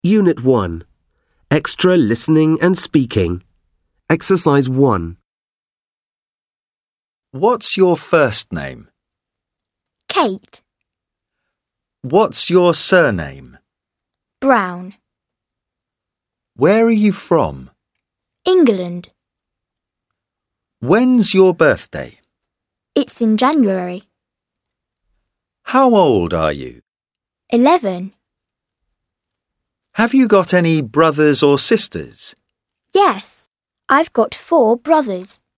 Unit 1. Extra listening and speaking. Exercise 1. What's your first name? Kate. What's your surname? Brown. Where are you from? England. When's your birthday? It's in January. How old are you? 11. Have you got any brothers or sisters? Yes, I've got 4 brothers.